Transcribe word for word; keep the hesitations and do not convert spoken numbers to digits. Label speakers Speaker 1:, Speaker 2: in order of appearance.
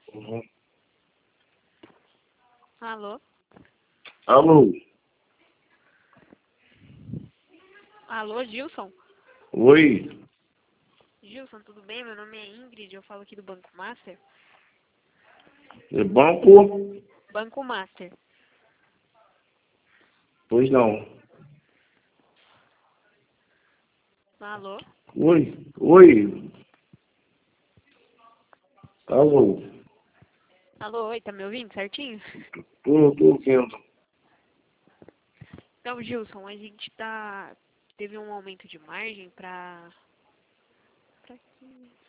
Speaker 1: Uhum.
Speaker 2: Alô?
Speaker 1: Alô?
Speaker 2: Alô, Gilson?
Speaker 1: Oi?
Speaker 2: Gilson, tudo bem? Meu nome é Ingrid, eu falo aqui do Banco Master.
Speaker 1: É banco?
Speaker 2: Banco Master.
Speaker 1: Pois não.
Speaker 2: Alô?
Speaker 1: Oi? Oi? Alô?
Speaker 2: Alô, oi, tá me ouvindo certinho?
Speaker 1: Tô, tô ouvindo.
Speaker 2: Então, Gilson, a gente tá... teve um aumento de margem pra... pra quê?